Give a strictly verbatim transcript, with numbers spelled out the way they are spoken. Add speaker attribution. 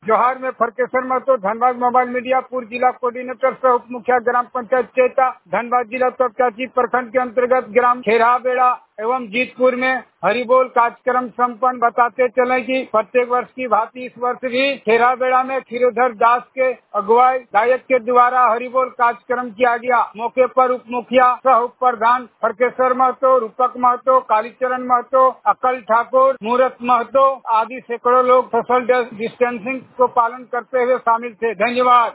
Speaker 1: जोहार में Farkeshwar Mahto, Dhanbad mobile media, पूर्व जिला कोऑर्डिनेटर सह उप मुखिया ग्राम पंचायत चेता, धनबाद जिला तपचाची प्रखंड के अंतर्गत ग्राम खेराबेड़ा एवं जीतपुर में हरिबोल कार्यक्रम संपन्न। बताते चले कि प्रत्येक वर्ष की भांति इस वर्ष भी खेराबेड़ा में क्षीरोधर दास के अगुवाई गायक के द्वारा हरिबोल कार्यक्रम किया गया। मौके पर उप मुखिया सह उप प्रधान फरकेश्वर महतो, रूपक महतो, कालीचरण महतो, अकल ठाकुर, मूरत महतो आदि सैकड़ों लोग सोशल डिस्टेंसिंग को पालन करते हुए शामिल थे। धन्यवाद।